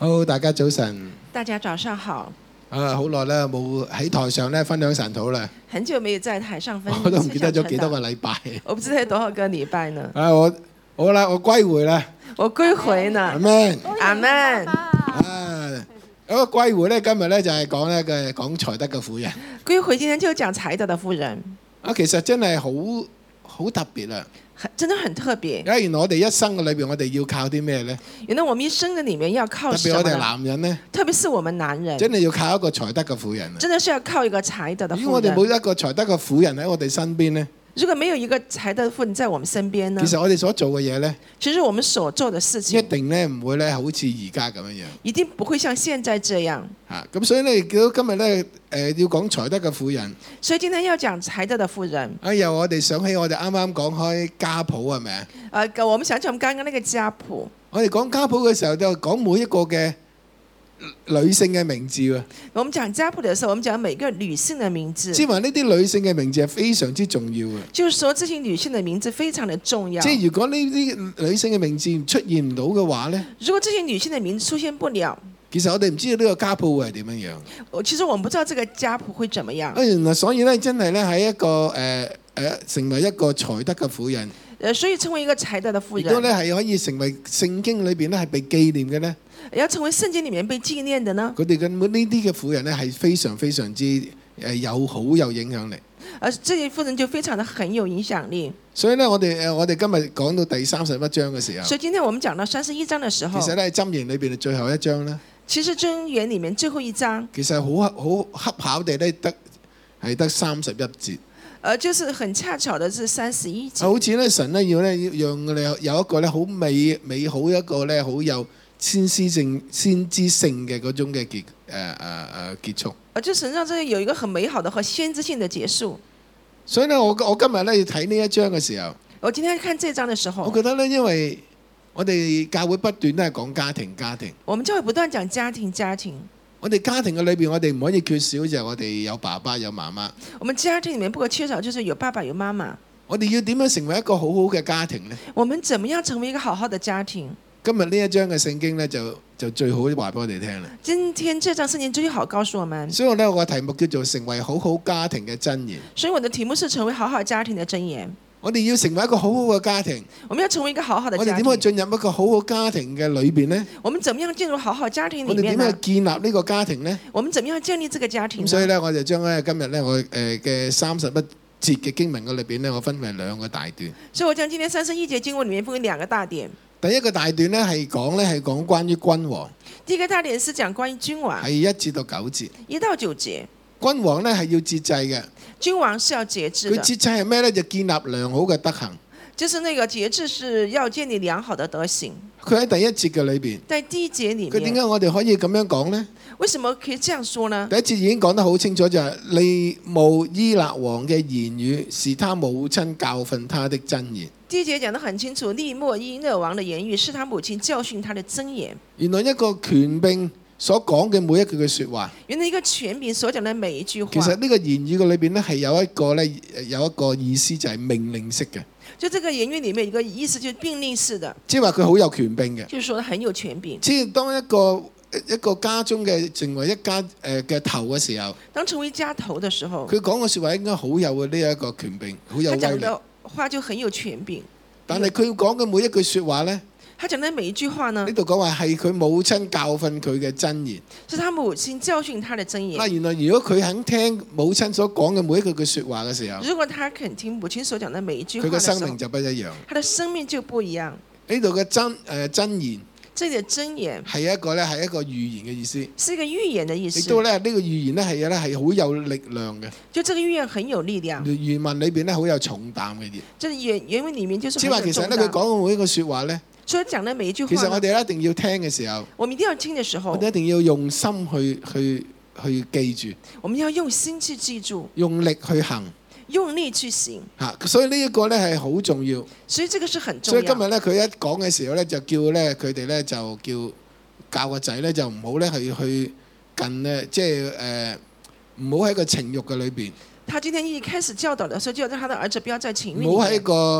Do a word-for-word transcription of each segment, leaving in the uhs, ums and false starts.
好，大家早晨。 大家早上好。 啊，好耐啦，冇喺台上咧分享神土啦。 很久沒有在台上分享。 我都唔記得咗幾多個禮拜。 我不知道有多少個禮拜呢。 啊，我好啦，我歸回啦。 我歸回呢。 阿們。 阿們。 啊，嗰個歸回咧，今日咧就係講咧嘅講才德嘅婦人。 歸回今天就講才德嘅婦人。 啊，其實真係好好特別啊！ 真的很特別。 原來我哋一生嘅裏邊，我哋要靠啲咩呢？ 原來我們一生嘅裡面要靠什麼？ 特別我哋男人呢？ 特別是我們男人。 真係要靠一個才德嘅婦人。 真的是要靠一個才德嘅婦人。 如果我哋冇一個才德嘅婦人喺我哋身邊呢？ 如果沒有一個才德婦人在我們身邊呢？ 其實我哋所做嘅嘢呢？ 其實我們所做的事情一定咧唔會咧好似而家咁樣樣。 一定不會像現在這樣。 嚇！咁所以咧，見到今日咧誒要講才德嘅婦人。 所以今天要講才德嘅婦人。 啊！由我哋想起我哋啱啱講開家譜係咪啊？ 誒，我們想起我們剛剛那個家譜。 我哋講家譜嘅時候就講每一個嘅女性嘅名字喎。 我們講家譜嘅時候，我們講每個女性嘅名字。 即係話呢啲女性嘅名字係非常之重要嘅。 就是說，這些女性嘅名字非常的重要。 即係如果呢啲女性嘅名字出現唔到嘅話咧， 如果這些女性嘅名字出現不了， 其實我哋唔知道呢個家譜會係點樣樣。 其實我們不知道這個家譜會怎麼樣。 啊，原來所以咧，真係咧喺一個誒誒、呃呃、成為一個才德嘅婦人。 誒，所以成為一個才德嘅婦人。 亦都咧係可以成為聖經裏邊咧係被紀念嘅咧。 要成為聖經裡面被紀念的呢？ 佢哋嘅呢啲嘅婦人咧係非常非常之誒有好有影響力。 而這些婦人就非常的很有影響力。 所以咧，我哋誒我哋今日講到第三十一章嘅時候， 所以今天我們講到三十一章嘅時候， 其實咧箴言裏邊嘅最後一章咧， 其實箴言裡面最後一章， 其實好好恰巧地咧得係得三十一節。 誒，就是很恰巧的是三十一節。 好似咧神咧要咧讓我哋有一個咧好美美好一個咧好有先知性先知性嘅嗰種嘅結誒誒誒結束。 啊，就神讓這有一個很美好的和先知性的結束。 所以咧，我我今日咧要睇呢一章嘅時候， 我今天看這章嘅時候， 我覺得咧，因為我哋教會不斷都係講家庭家庭， 我們教會不斷講家庭家庭。 我哋家庭嘅裏邊，我哋唔可以缺少就係我哋有爸爸有媽媽。 我們家庭裡面不可缺少就是有爸爸有媽媽。 我哋要點樣成為一個好好嘅家庭呢？ 我們怎麼樣成為一個好好的家庭？ 今日呢一章嘅聖經咧，就就最好話俾我哋聽啦。 今天這章聖經最好告訴我們。 所以咧，我個題目叫做成為好好家庭嘅箴言。 所以我的題目是成為好好家庭的箴言。 我哋要成為一個好好嘅家庭。 我們要成為一個好好的家庭。 我哋點去進入一個好好家庭嘅裏邊呢？ 我們怎麼樣進入好好家庭裡面呢？ 我哋點樣建立呢個家庭呢？ 我們怎麼樣建立這個家庭呢？ 所以咧，我就將咧今日咧我誒嘅三十一節嘅經文嘅裏邊咧，我分為兩個大段。 所以我將今天三十一節經文裡面分為兩個大點。 第一個大段咧係講咧係講關於君王。 第一個大點是講關於君王。 係一至到九節。 一到九節。 君王咧係要節制嘅。 君王是要節制的。 佢節制係咩咧？就建立良好嘅德行。 就是那個節制是要建立良好的德行。 佢喺第一節嘅裏邊。 在第一節裡面。 佢點解我哋可以咁樣講呢？ 為什麼可以這樣說呢？ 第一節已經講得好清楚，就係利慕伊勒王嘅言語是他母親教訓他的箴言。 第一節講得很清楚，利慕伊勒王的言語是他母親教訓他的箴言。 原來一個權柄所講嘅每一句嘅説話， 原來一個權柄所講嘅每一句話， 其實呢個言語嘅裏邊咧係有一個咧有一個意思就係命令式嘅。 就這個言語裡面有一個意思就是命令式的， 即係話佢好有權柄嘅。 就是說很有權柄。 即係當一個一個家中嘅成為一家誒嘅頭嘅時候， 當成為家頭嘅時候， 佢講嘅説話應該好有呢一個權柄，好有威力。 佢講嘅話就很有權柄。 但係佢講嘅每一句説話咧， 他講的每一句話呢？ 呢度講話係佢母親教訓佢嘅箴言， 是他母親教訓他的箴言。 嗱，原來如果佢肯聽母親所講嘅每一句嘅説話嘅時候， 如果他肯聽母親所講的每一句話， 佢嘅生命就不一樣。 他的生命就不一樣。 呢度嘅真誒箴言， 這裡的箴言係一個咧係一個預言嘅意思， 是一個預言嘅意思。 亦都咧呢個預言咧係咧係好有力量嘅。 就這個預言很有力量。 原文裏邊咧好有重擔嘅嘢。 即係原原文裡面就是。 即係話其實咧佢講嘅每一個説話咧。 所以講的每一句話， 其實我哋一定要聽嘅時候， 我們一定要聽嘅時候， 我哋一定要用心去去去記住， 我們要用心去記住， 用力去行， 用力去行。 嚇，所以呢一個咧係好重要。 所以這個是很重要。 所以今日咧佢一講嘅時候咧，就叫咧佢哋咧就叫教個仔咧就唔好咧去去近咧，即係誒唔好喺個情慾嘅裏邊。 他今天一開始教導嘅時候，就讓他的兒子不要在情慾裡面。 唔好喺個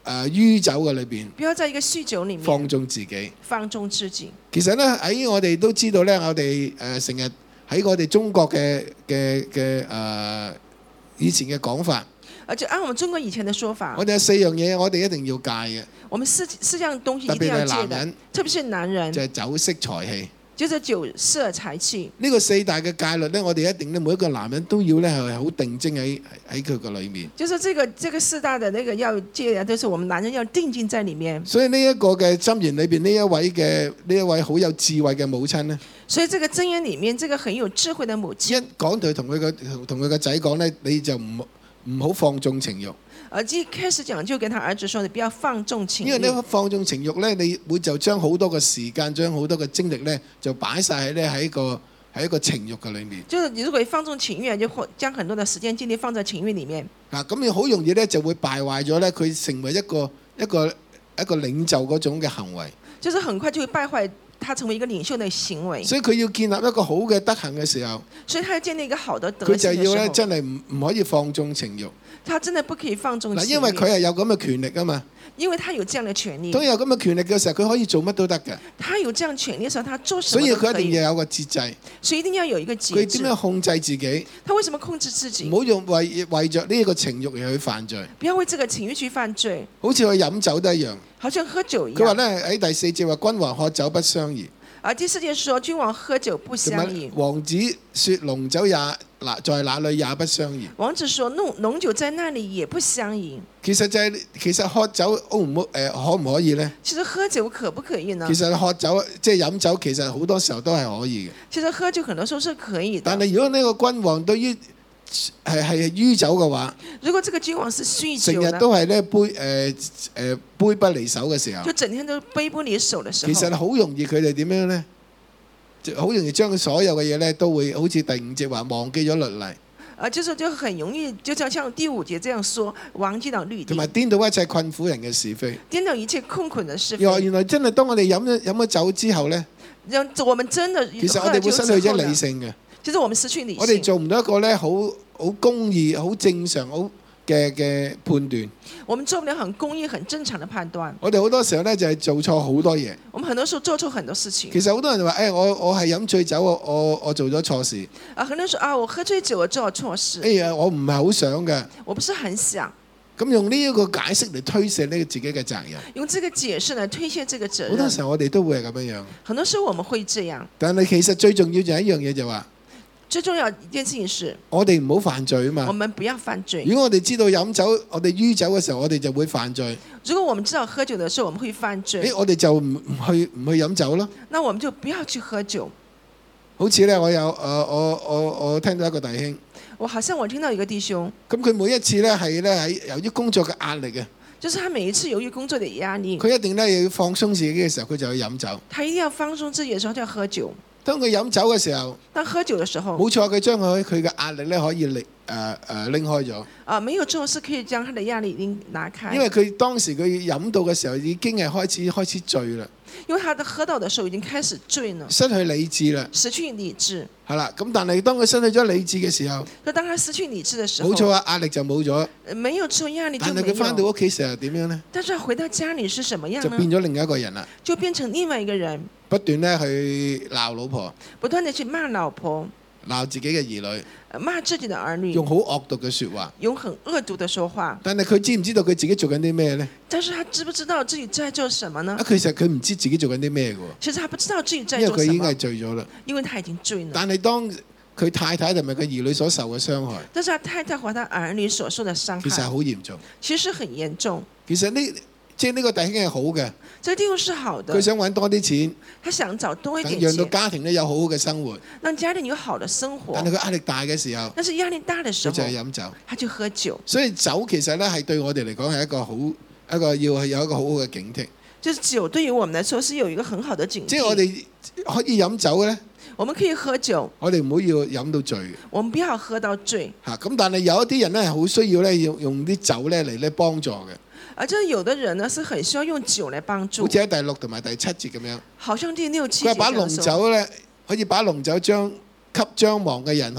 誒酗酒嘅裏邊不要在一個酗酒裡面放縱自己。 放縱自己。 其實咧喺我哋都知道咧，我哋誒成日喺我哋中國嘅嘅嘅誒以前嘅講法， 而且按我們中國以前的說法， 我哋有四樣嘢我哋一定要戒嘅， 我們四四樣東西特一定要別係戒的男人， 特別是男人， 就係酒色財氣。 就是酒色財氣。 呢個四大嘅戒律咧，我哋一定咧每一個男人都要咧係好定睛喺喺佢個裏面。 就是這個這個四大的那個要戒的，都是我們男人要定睛在裡面。 所以呢一個嘅箴言裏邊，呢一位嘅呢一位好有智慧嘅母親咧， 所以這個箴言裡面，這個很有智慧的母親， 一講佢同佢個同佢個仔講咧，你就唔唔好放縱情慾。 而一開始講就跟他兒子說：你不要放縱情慾。 因為呢放縱情慾咧，你會就將好多嘅時間，將好多嘅精力咧，就擺晒喺咧喺一個喺一個情慾嘅裏面。 就是你如果放縱情慾，就將很多的時間精力放在情慾裡面。 嗱，咁你好容易咧就會敗壞咗咧，佢成為一個一個一個領袖嗰種嘅行為。 就是很快就會敗壞他成為一個領袖的行為。 所以佢要建立一個好嘅德行嘅時候， 所以他要建立一個好的德佢就行嘅時候， 要咧真係唔唔可以放縱情慾。 他真的不可以放縱情慾。 嗱，因為佢係有咁嘅權力啊嘛。 因為他有這樣的權利。 當有咁嘅權力嘅時候，佢可以做乜都得嘅。 他有這樣權利嘅時候，他做什所以麼都可以。 佢一定要有個節制。 所以一定要有一個節制。 佢點樣控制自己？ 他為什麼控制自己？ 唔好用為為著呢個情慾而去犯罪。 不要為這個情慾去犯罪。 好似佢飲酒都一樣。 好像喝酒一樣。 佢話咧喺第四節話君王喝酒不相宜。 啊，第四節說君王喝酒不相宜。 王子說濃酒也嗱在哪裏也不相宜。 王子說濃濃酒在那裡也不相宜。 其實就係、是、其實喝酒 O 唔 O 誒可唔可以咧？ 其實喝酒可不可以呢？ 其實喝酒即係飲酒，其實好多時候都係可以嘅。 其實喝酒很多時候是可以的。 但係如果呢個君王對於係係酗酒嘅話， 如果這個君王是酗酒， 成日都係咧杯誒誒、呃、杯不離手嘅時候， 就整天都杯不離手嘅時候， 其實好容易佢哋點樣咧？就好容易將所有嘅嘢咧都會好似第五節話忘記咗律例。 啊，就是就很容易，就像像第五節這樣說，忘記了律例， 同埋顛倒一切困苦人嘅是非， 顛倒一切困苦的是非。 原來真係當我哋飲咗飲咗酒之後咧， 讓我們真的其實我哋會失去咗理性嘅。 其實我們失去理性。 我哋做唔到一個咧好好公義、好正常、好嘅嘅判斷。 我們做不了很公義、很正常的判斷。 我哋好多時候咧就係做錯好多嘢。 我們很多時候做錯很多事情。 其實好多人就話：誒、哎，我我係飲醉酒，我我我做咗錯事。 啊，很多人說啊，我喝醉酒，我做咗錯事。 哎呀，我唔係好想嘅。 我不是很想。 咁用呢一個解釋嚟推卸呢個自己嘅責任。 用這個解釋嚟推卸這個責任。 好多時候我哋都會係咁樣樣。 很多時候我們會這樣。 但係其實最重要就係一樣嘢就話。 最重要一件事情是， 我哋唔好犯罪啊嘛。 我們不要犯罪。 如果我哋知道飲酒，我哋酗酒嘅時候，我哋就會犯罪。 如果我們知道喝酒的時候，我們會犯罪。 誒，我哋就唔唔去唔去飲酒咯。 那我們就不要去喝酒。 好似咧，我有誒、呃，我我我聽到一個弟兄。 我好像我聽到一個弟兄。 咁佢每一次咧係咧喺由於工作嘅壓力嘅。 就是他每一次由於工作的壓力。 佢一定咧要放鬆自己嘅時候，佢就去飲酒。 他一定要放鬆自己嘅時候就要喝酒。 當佢飲酒嘅時候， 當喝酒嘅時候， 冇錯，佢將佢佢嘅壓力咧可以拎誒誒拎開咗。 啊，沒有錯，是可以將他的壓力已經拿開。 因為佢當時佢飲到嘅時候已經係開始開始醉啦。 因為他的喝到嘅時候已經開始醉了， 失去理智啦。 失去理智。 係啦，咁但係當佢失去咗理智嘅時候， 就當他失去理智嘅時候， 冇錯啊，壓力就冇咗。 沒有錯，壓力就沒有。 但係佢翻到屋企時候點樣呢？ 但是回到家裡是什麼樣呢？ 就變咗另一個人啦。 就變成另外一個人， 不斷咧去鬧老婆， 不斷地去罵老婆， 鬧自己嘅兒女， 罵自己的兒女， 用好惡毒嘅説話， 用很惡毒的說話。 但係佢知唔知道佢自己做緊啲咩呢？ 但是他知不知道自己在做什麼呢？ 啊，其實佢唔知自己做緊啲咩嘅喎。 其實他不知道自己在因為做什麼。 佢已經係醉咗啦。 因為他已經醉了。 但係當佢太太同埋佢兒女所受嘅傷害， 但是他太太和他兒女所受的傷害， 其實係好嚴重。 其實很嚴重。 其實呢，即係呢個弟兄係好嘅。 這個弟兄是好的。 佢想揾多啲錢， 他想找多一點錢， 讓到家庭咧有好好嘅生活， 讓家庭有好的生活。 但係佢壓力大嘅時候， 但是壓力大嘅時候， 佢就係飲酒， 他就喝酒。 所以酒其實咧係對我哋嚟講係一個好一個要係有一個好好嘅警惕。 就是酒對於我們來說是有一個很好的警惕。 即係我哋可以飲酒嘅咧。 我們可以喝酒， 我哋唔好要飲到醉。 我們不要喝到醉。 嚇咁，但係有一啲人咧係好需要咧用用啲酒咧嚟咧幫助嘅。 而且有的人呢是很需要用酒嚟幫助。 好似喺第六同埋第七節咁樣。 好像第六七節。 佢話把濃酒咧，可以把濃酒將給將亡嘅人喝，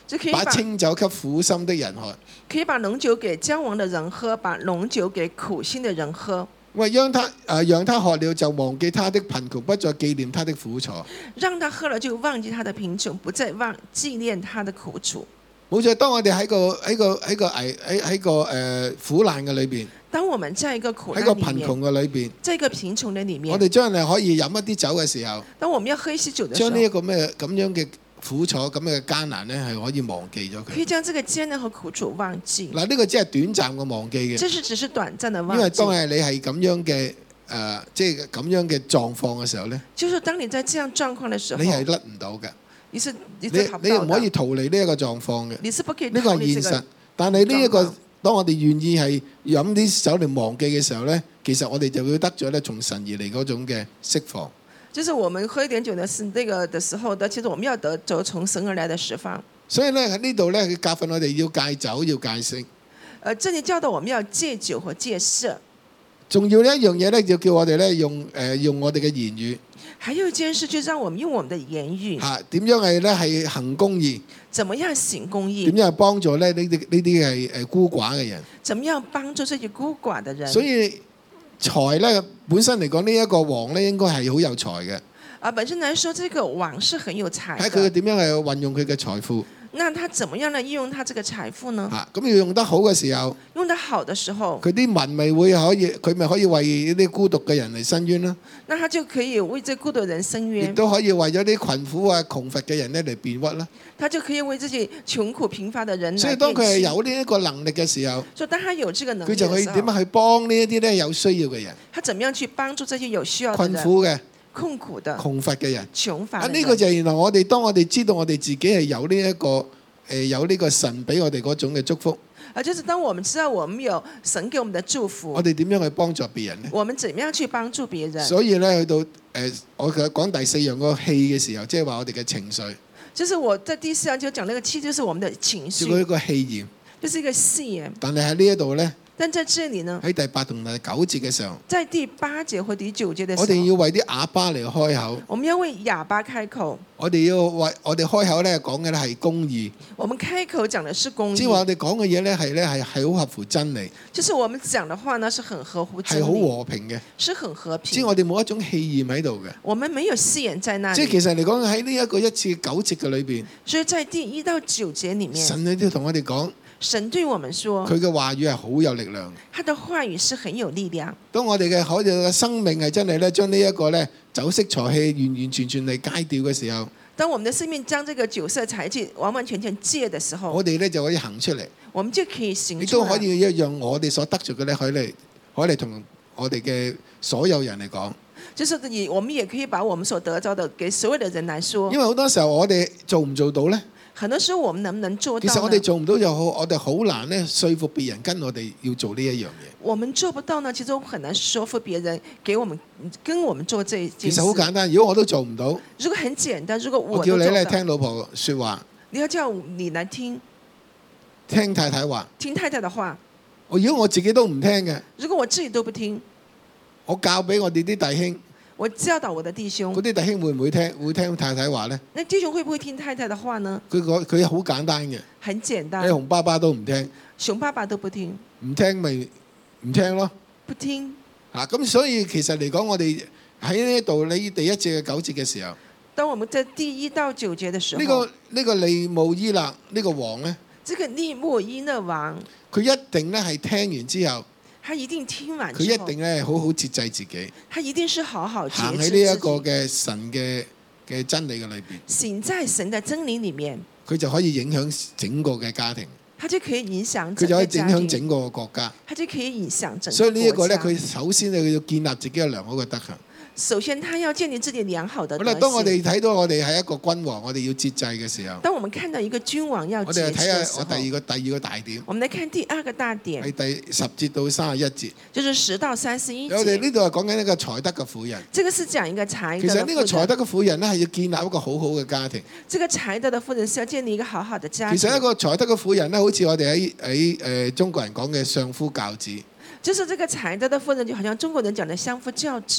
把就可以把清酒給苦心的人喝。 可以把濃酒給交往的人喝，把濃酒給苦心的人喝。 喂，讓他誒、呃、讓他喝了就忘記他的貧窮，不再紀念他的苦楚。 讓他喝了就忘記他的貧窮，不再忘紀念他的苦楚。 冇錯，當我哋喺個喺個喺個危喺喺個誒、呃、苦難嘅裏邊， 當我們在一個苦難喺個裡面， 貧窮嘅裏邊， 在一個貧窮的裡面， 我哋將來可以飲一啲酒嘅時候， 當我們要喝一些酒的時將呢候， 一個咩咁樣嘅苦楚咁嘅艱難咧，係可以忘記咗佢。 可以將這個艱難和苦楚忘記。 嗱，呢個只係短暫嘅忘記嘅， 這是只是短暫的忘記。 因為當係你係咁樣嘅誒、呃，即係咁樣嘅狀況嘅時候咧， 就是當你在這樣狀況的時候， 你係甩唔到嘅。 你是你你是逃不到的， 你唔可以逃離呢一個狀況嘅。 你是不可以呢個逃離係現實這個。， 但係呢一個狀況當我哋願意係飲啲酒嚟忘記嘅時候咧，其實我哋就會得咗咧從神而嚟嗰種嘅釋放。 就是我們喝一點酒呢，是這個的時候的，其實我們要得着從神而來的釋放。 所以咧喺呢度咧，佢教訓我哋要戒酒，要戒色。 呃，這裡教導我們要戒酒和戒色。 仲要呢一樣嘢咧，就叫我哋咧用誒、呃、用我哋嘅言語還有一件事，就讓我們用我們的言語， 嚇點、啊、樣係咧係行公義， 怎麼樣行公義， 點樣係幫助咧呢啲呢啲係誒孤寡嘅人。 怎麼樣幫助這些孤寡的人。 所以財咧本身嚟講，呢、這、一個王咧應該係好有財嘅。 啊，本身來說，這個王是很有財睇佢的。 點樣係運用佢嘅財富那他怎麼樣來運用他這個財富呢？ 嚇，咁、啊、要用得好嘅時候， 用得好的時候， 佢啲民咪會可以，佢咪可以為呢啲孤獨嘅人嚟申冤啦， 那他就可以為這孤獨的人伸亦冤， 都可以為咗啲困苦啊窮乏嘅人咧嚟辯屈啦。 他就可以為這些窮苦貧乏的人來所以當佢係辯有呢一個能力嘅時候， 所以當他有這個能佢就可以力的時候， 點樣去幫呢一啲咧有需要嘅人、 他怎麼樣去幫助這些有需要的人、 困苦嘅、 困苦的、 窮乏嘅人。啊！ 窮乏的人？ 呢個就係原來我哋當我哋知道我哋自己係有呢、這、一個誒有呢個神俾我哋嗰種嘅祝福， 啊，就是當我們知道我們有神給我們的祝福我，哋點樣去幫助別人呢？ 我們怎麼樣去幫助別人？ 所以咧去到誒、呃，我嘅講第四樣個氣嘅時候，即係話我哋嘅情緒， 就是我在第四樣就講那個氣，就是我們的情緒， 叫佢一個氣焰。 就是一個氣焰。 但係喺呢一度咧， 但在這裡呢， 喺第八同第九節嘅時候， 在第八節或第九節的時候， 我哋要為啲啞巴嚟開口， 我們要為啞巴開口。 我哋要為我哋開口咧講嘅咧係公義， 我們開口講的是公即係話義， 我哋講嘅嘢咧係咧係係好合乎真理， 就是我們講的話呢是很合乎真係好理， 和平嘅， 是很和即係平。 我哋冇一種氣焰喺度嘅。 我們沒有戲言在那裡， 即係其實嚟講喺呢一個一至九節嘅裏邊， 所以在第一到九節裡面， 神你都同我哋講， 神對我們說， 佢嘅話語係好有力量。 他的話語是很有力量。 當我哋嘅可嘅生命係真係咧，將呢一個咧酒色財氣完完全全嚟戒掉嘅時候， 當我們的生命將這個酒色財氣完完全全戒的時候， 我哋咧就可以行出嚟， 我們就可以行亦都可出來， 以一樣我哋所得着嘅咧，可以嚟可以嚟同我哋嘅所有人嚟講。 就是以我們也可以把我們所得着的給所有的人來說因。為好多時候我哋做唔做到咧？ 很多時候我們能不能做到呢？ 其實我哋做唔到就好，我哋好難咧說服別人跟我哋要做呢一樣嘢。 我們做不到呢，其實我們很難說服別人給我們跟我們做這一件事。 其實好簡單，如果我都做唔到， 如果很簡單，如果我我叫你咧都做不到， 聽老婆説話， 你要叫你來聽聽太太話。 聽太太的話。 我如果我自己都唔聽嘅， 如果我自己都不聽， 我教俾我哋啲弟兄， 我教導我的弟兄嗰，啲弟兄會唔會聽？會聽太太話呢？ 那弟兄會不會聽太太的話呢？ 佢個佢好簡單嘅， 很簡單你，熊爸爸都唔聽， 熊爸爸都不聽， 唔聽咪唔聽咯。 不聽。 啊，咁所以其實嚟講，我哋喺呢一度，你第一節嘅九節嘅時候， 當我們在第一到九節的時候， 呢、個呢、個利慕伊勒呢個王呢， 這個利莫伊勒王， 佢一定咧係聽完之後， 他一定聽完之佢後， 一定咧好好節制自己， 他一定是好好節行制喺呢一個自己， 嘅神嘅嘅真理嘅裏邊， 行在神的真理裡面， 佢就可以影響整個嘅家庭， 他就可以影響佢就可以影整個家庭， 響整個國家。 他就可以影響整所以個呢一個咧， 國家。 佢首先咧，佢要建立自己嘅良好嘅德行。 首先，他要建立自己良好的德好啦，當我行。 哋睇到我哋係一個君王，我哋要節制嘅時候， 當我們看到一個君王要我節制哋就睇下的時候， 我第二個第二個大點， 我們來看第二個大點係，第十節到三十一節。 就是十到三十一節。 我哋呢度係講緊一個才德嘅婦人。 這個是講一個才其實德的婦人。 呢個才德嘅婦人咧，係要建立一個好好嘅家庭。 這個才德的婦人是要建立一個好好的家庭。 其實一個才德嘅婦人咧，好似我哋喺喺誒中國人講嘅相夫教子。 就是這個才德的婦人，就好像中國人講的相夫教子。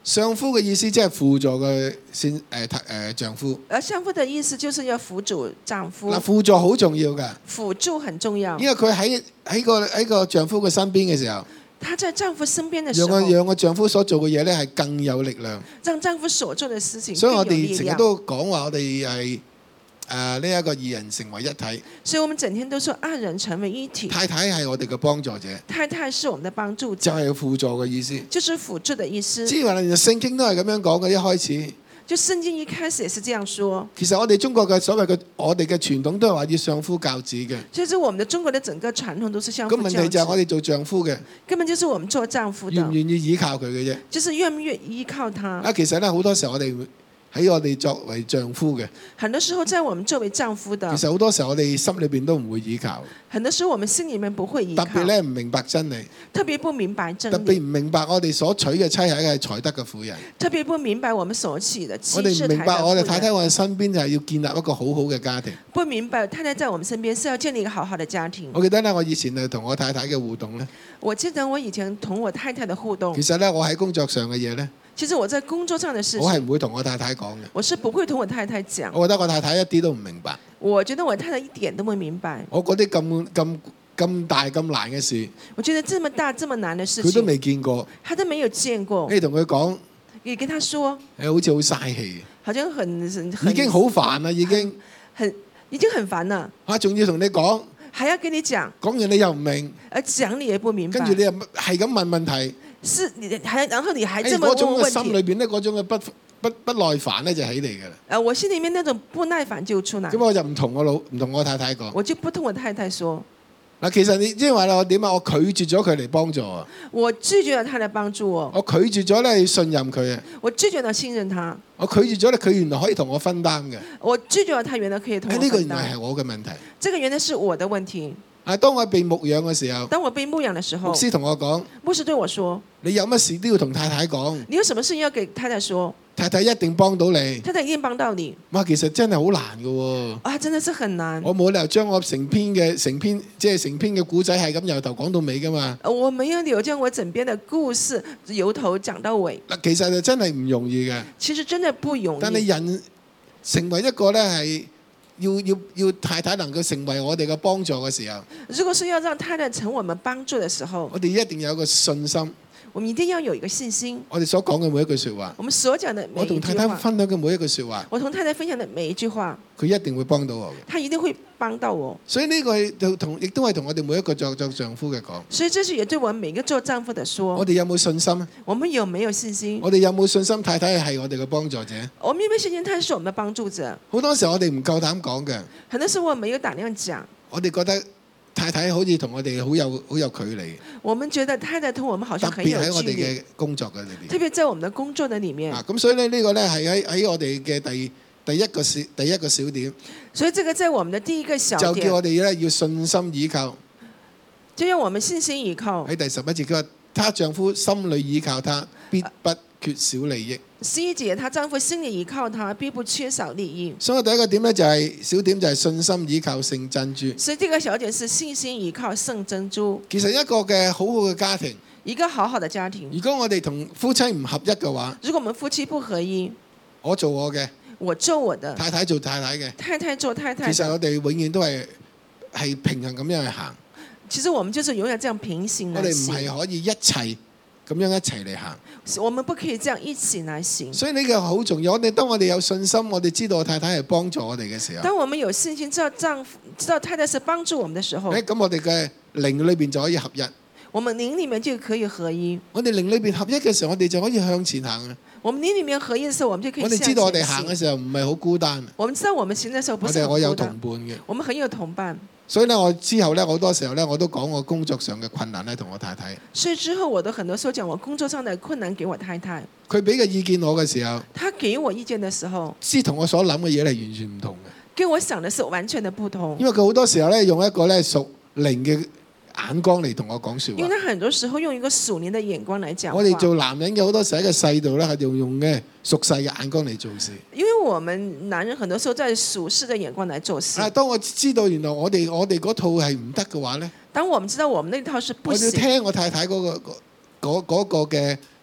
相夫嘅意思即係輔助嘅先誒誒丈夫。 而相夫的意思就是要輔助丈夫。 嗱，輔助好重要㗎， 輔助很重要。 因為佢喺喺個喺個丈夫嘅身邊嘅時候， 她在丈夫身邊的時讓個候， 讓個丈夫所做嘅嘢咧係更有力量。 讓丈夫所做的事情所以我更有力量。 哋成日都講話，我哋係誒呢一個二人成為一體。 所以我們整天都說二人成為一體。 太太係我哋嘅幫助者， 太太是我們的幫助者， 就係輔助嘅意思。 就是輔助的意思。 即係話，聖經都係咁樣講嘅。一開始， 就聖經一開始也是這樣說。 其實我哋中國嘅所謂嘅我哋嘅傳統都係話要相夫教子嘅。 其實我們的中國的整個傳統都是相夫咁教子。 問題就係我哋做丈夫嘅， 根本就是我們做丈夫的， 願唔願意依靠佢嘅啫。 就是願不願意依靠他。 啊，其實咧好多時候我哋喺我哋作為丈夫嘅， 很多時候在我們作為丈夫的， 其實好多時候我哋心裏邊都唔會依靠。 很多時候我們心裡面不會依靠。 特別咧唔明白真理， 特別不明白真特別理。 唔明白我哋所娶嘅妻係一個才德嘅婦人。 特別不明白我們所娶的妻我哋唔明是才德白我哋婦人。 太太我哋身邊就係要建立一個好好嘅家庭。 不明白太太在我們身邊是要建立一個好好的家庭。 我記得咧，我以前誒同我太太嘅互動咧， 我記得我以前同我太太的互動其，實咧我喺工作上嘅嘢咧， 其實我在工作上的事我係情， 唔會同我太太講嘅。 我是不會同我太太講。 我覺得我太太一啲都唔明白。 我覺得我太太一點都不明白。 我嗰啲咁咁咁大咁難嘅事， 我覺得這麼大這麼難的事佢都情， 未見過。 他都沒有見過。 你同佢講， 你跟他說， 誒好似好嘥氣， 好像很很已經好煩啦，已經很已經很煩了， 嚇，仲要同你講， 還要跟你講， 講完你又唔明， 而講你也不明白， 跟住你又係咁問問題， 是你還然後你還誒這麼嗰種嘅問問題， 心裏邊咧，嗰種嘅不不不耐煩咧就起嚟㗎啦。 呃，我心裡面那種不耐煩就出來咁，我就唔同我老唔同我太太講。 我就不同我太太說， 嗱，其實你即係話啦，我點啊？我拒絕咗佢嚟幫助我， 我拒絕了他來幫助我， 我拒絕咗咧信任佢啊， 我拒絕了信任他， 我拒絕咗咧佢原來可以同我分擔嘅。 我拒絕了他原來可以同誒我分呢個原來係擔， 我嘅問題。 這個原來是我的問題。 啊，當我被牧養嘅時候， 當我被牧養的時候牧，師同我講： 牧師對我說， 你有乜事都要同太太講， 你有什麼事要給太太說， 太太一定幫到你。 太太一定幫到你。 哇，其實真係好難嘅喎。 啊，真的是很難。 我冇理由將我成篇嘅成篇即係成篇嘅古仔係咁由頭講到尾噶嘛。 呃我沒有理由將我整篇的故事由頭講到尾， 嗱，其實就真係唔容易嘅。 其實真的不容但係易。 人成為一個咧係要要要太太能夠成為我哋嘅幫助嘅時候， 如果是要讓太太成我們幫助的時候， 我哋一定有個信心。 我們一定要有一個信心。 我哋所講嘅每一句説話， 我們所講的每我同太太一句話， 分享嘅每一句説話， 我同太太分享的每一句話， 佢一定會幫到我嘅。 她一定會幫到我。 所以呢個係就同亦都係同我哋每一個作作丈夫嘅講。 所以這是也對我們每個做丈夫的我說， 哋有冇信心？ 我們有沒有信心？ 我哋有冇信心太太係我哋嘅幫助者？ 我們有沒有信心他是我們的幫助者？ 好多時候我哋唔夠膽講嘅， 很多時候我沒有膽量講， 我哋覺得太太好似同我哋好有好有距離， 我們覺得太太同我們好特像很有別喺我哋距離， 嘅工作嘅裏邊。 特別在我們的工作的裡面。 啊，咁所以咧呢個咧係喺喺我哋嘅第第一個小第一個小點， 所以這個在我們的第一個小就叫我點， 哋咧要信心倚靠。 就讓我們信心倚靠。 喺第十一節佢話：她丈夫心裏倚靠她，必不缺少利益。 十一節，她丈夫心裡倚靠她，必不缺少利益。 所以第一個點咧就係、小點就係信心倚靠勝珍珠。 所以這個小點是信心倚靠勝珍珠。 其實一個嘅好好嘅家庭， 一個好好的家庭， 如果我哋同夫妻唔合一嘅話， 如果我們夫妻不合一， 我做我嘅， 我做我的， 太太做太太嘅， 太太做太太的， 其實我哋永遠都係係平衡咁樣去行。 其實我們就是永遠這樣平行來我哋唔行。 係可以一齊咁樣一齊嚟行。 我們不可以這樣一起來行。 所以呢個好重要。我哋當我哋有信心，我哋知道我太太係幫助我哋嘅時候， 當我們有信心，知道丈夫、知道太太是幫助我們的時候， 誒咁我哋嘅靈裏邊就可以合一。 我們靈裡面就可以合一。 我哋靈裏邊合一嘅時候，我哋就可以向前行啊！ 我們靈裡面合一的時候，我們就可以我哋向知道我哋前行嘅行。 時候唔係好孤單， 我們知道我們行的時候不是我哋我有很孤單， 同伴嘅。 我們很有同伴。 所以咧，我之後咧好多時候咧，我都講我工作上嘅困難咧，同我太太。 所以之後我都很多時候講我工作上的困難給我太太， 佢俾嘅意見我嘅時候， 她給我意見的時候， 知同我所諗嘅嘢係完全唔同嘅。 跟我想的是完全的不同。 因為佢好多時候咧用一個咧屬靈嘅眼光嚟同我講説話。 因為他很多時候用一個屬靈的眼光來講話。 我哋做男人嘅好多時喺個世度咧係用用嘅屬世嘅眼光嚟做事。 因為我們男人很多時候在屬世的眼光來做事。 啊，當我知道原來我哋我哋嗰套係唔得嘅話咧， 當我們知道我們那套是不我要行， 聽我太太嗰、個嗰嗰、個嘅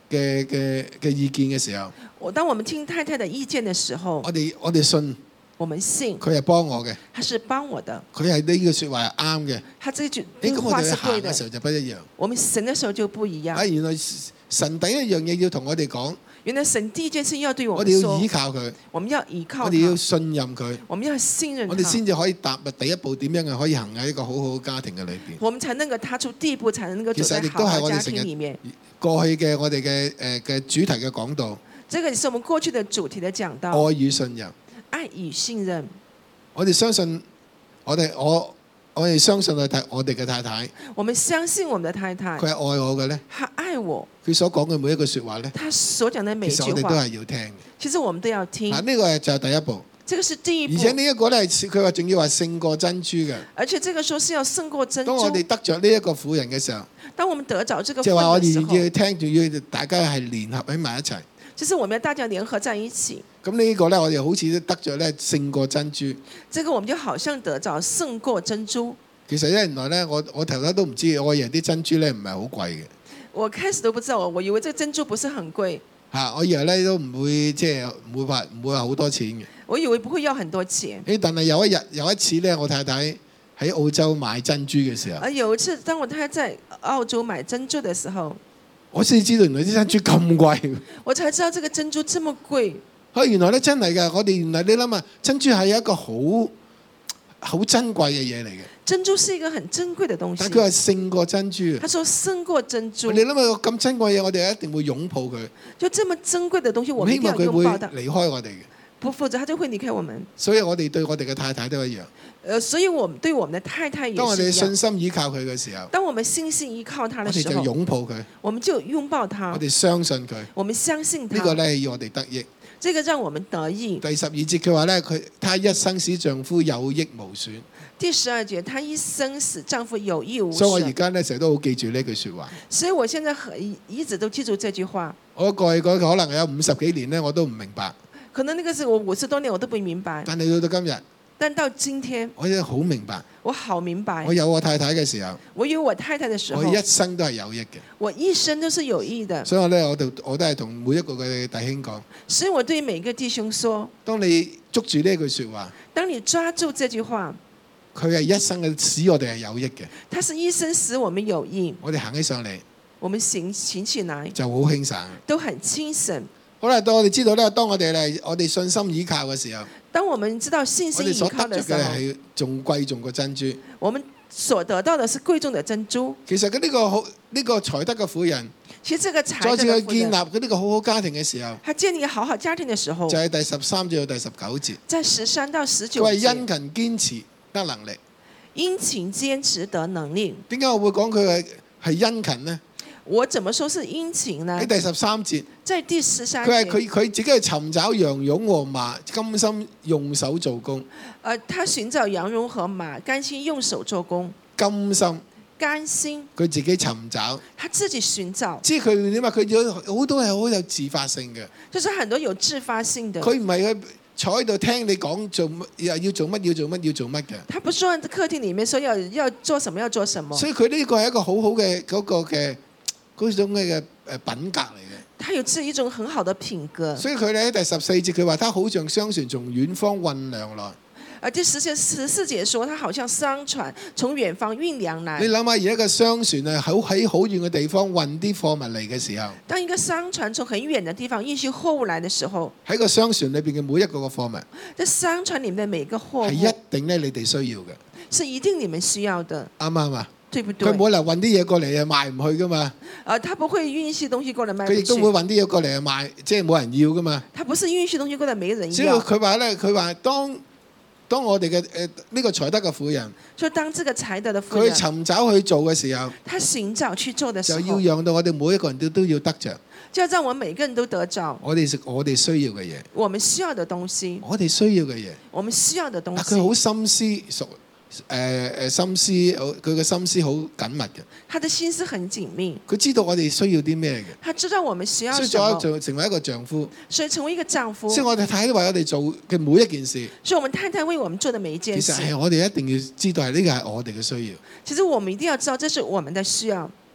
嘅嘅嘅意見嘅時候， 我當我們聽太太的意見的時候， 我哋我哋信我們信佢係幫我嘅， 他是幫我的， 佢係呢個説話係啱嘅。 他這句誒咁我這個話哋去行是對的嘅時。候就不一樣。 我們神的時候就不一樣。 啊，原來神第一樣嘢要同我哋講， 原來神第一件事要對我我哋要們說， 依靠佢， 我們要依靠我哋要他， 信任佢， 我們要信任我哋他， 先至可以踏入第一步，點樣嘅可以行喺一個好好嘅家庭嘅裏邊。 我們才能夠踏出第一步，才能夠其走在實亦都係好好家我哋成日庭裡面。 過去嘅我哋嘅誒嘅主題嘅講道， 這個也是我們過去的主題的講到， 愛與信任。 愛與信任。 我哋相信我哋我我哋相信我太我哋嘅太太， 我們相信我們的太太佢，係愛我嘅咧， 她愛我， 佢所講嘅每一句説話咧， 她所講的每一句其實我哋都話， 係要聽嘅。 其實我們都要聽嗱，。呢個就係第一步， 這個是第一步， 而且呢一個咧係佢話仲要話勝過珍珠嘅。 而且這個說是要勝過珍當我哋珠。 得着呢一個婦人嘅時候， 當我們得着這個即係話我哋份的時候， 要聽住要大家係聯合喺埋一齊。 就是我們要大家聯合在一起。 咁呢個咧，我哋好似得着咧勝過珍珠。 這個我們就好像得着勝過珍珠。 其實咧，原來咧，我我頭頭都唔知，我以為啲珍珠咧唔係好貴嘅我開始都不知道，我以為這個珍珠不是很貴， 嚇，我以為咧都唔會即係唔會話唔會話好多錢嘅。 我以為不會要很多錢。 誒，但係有一日有一次咧，我太太喺澳洲買珍珠嘅時候， 而有一次，當我太太在澳洲買珍珠的時候， 我先知道原來啲珍珠咁貴。 我才知道這個珍珠這麼貴。 啊，原來咧真係㗎，我哋原來你諗下，珍珠係一個好好珍貴嘅嘢嚟嘅。 珍珠是一個很珍貴的東西。 但佢係勝過珍珠啊！ 他說勝過珍珠。 你諗下咁珍貴嘅嘢，我哋一定會擁抱佢。 就這麼珍貴的東西，我們一希定要望佢會擁抱它， 離開我哋嘅。 不否則他就會離開我們。 所以我哋對我哋嘅太太都一樣。 呃，所以我們對我們的太太也當我哋是一樣。 信心依靠佢嘅時候， 當我們信心依靠他我哋就的時候， 擁抱佢， 我們就擁抱他我，哋相信佢。 我們相信他。 呢個咧要我哋得益。 這個讓我們得益。 第十二節佢話咧，佢她一生使丈夫有益無損。 第十二節，她一生使丈夫有益無所以我而損。 家咧成日都好記住呢句説話。 所以我現在很一一直都記住這句話。 我過去嗰可能有五十幾年咧，我都唔明白。 可能那個是我五十多年我都不明白， 但係到到今日， 但到今天我已經好明白。 我好明白我。有我太太嘅時候， 我有我太太的時候， 我一生都係有益嘅。 我一生都是有益的。 所以我咧，我都我都係同每一個嘅弟兄講， 所以我對每個弟兄說， 當你捉住呢句説話， 當你抓住這句話， 佢係一生嘅使我哋係有益嘅。 它是一生使我們有益， 我哋行起上嚟我們行行起來就好輕省。 都很輕省。 好啦，當我哋知道咧，當我哋咧，我哋信心依靠嘅時候， 當我們知道信我心依哋所得靠的時候， 着嘅係仲貴重過珍珠。 我們所得到的是貴重的珍珠。 其實佢呢個好呢個才德嘅婦人， 其實這個才再次德的婦去建立人， 佢呢個好好家庭嘅時候， 他建立好好家庭的時候就，係第十三至到第十九節， 在十三到十九佢係殷節， 勤堅持得能力。 殷勤堅持得能力。 點解我會講佢係係殷勤呢？ 我怎麼說是殷勤呢喺？第十三節， 在第十三佢係節， 佢佢自己去尋找羊絨和麻，甘心用手做工。 呃，他尋找羊絨和馬，甘心用手做工， 甘心甘心佢自己尋找， 他自己尋找， 即係佢點啊？佢有好多係好有自發性嘅。 就是很多有自發性的。 佢唔係去坐喺度聽你講做乜，又要做乜要做乜要做乜嘅。 他不是坐在客廳裡面說要要做什麼要做什麼， 所以佢呢個係一個好好嘅嗰個嘅嗰種嘅誒品格嚟嘅。 他有自己一種很好的品格。 所以佢哋喺第十四節佢話：他好像商船從遠方運糧來。 而第十節十四節說，他好像商船從遠方運糧來你。諗下，而家個商船係好喺好遠嘅地方運啲貨物嚟嘅時候， 當一個商船從很遠的地方運輸貨物來的時候， 喺個商船裏邊嘅每一個嘅貨物在商船裡面的每個貨係一物定咧你哋需要嘅， 是一定你們需要的， 啱唔啱啊？ 對不對佢？冇理由運啲嘢過嚟啊賣唔去噶嘛， 呃，他不會運一些東西過來賣佢亦都會不去， 運啲嘢過嚟啊賣，即係冇人要噶嘛。 他不是運一些東西過來沒人只要要。 佢話咧，佢話當當我哋嘅誒呢個才德嘅婦人， 就當這個才德的婦佢人， 尋找去做嘅時候， 他尋找去做的時就候， 要讓到我哋每一個人都都要得着就要讓我們每個人都得着我哋食我哋需要嘅嘢， 我們需要的東西， 我哋需要嘅嘢。 我們需要的東啊，佢好西。 心思熟誒誒心思，好佢嘅心思好緊密嘅。 他的心思很緊密， 佢知道我哋需要啲咩嘅， 他知道我們需要所以什麼， 做做成為一個丈夫。 所以成為一個丈夫。 所以我哋睇為我哋做嘅每一件事， 所以我們太太為我們做的每一其實件事， 係我哋一定要知道係呢個係我哋嘅需要。 其實我們一定要知道這是我們的需要。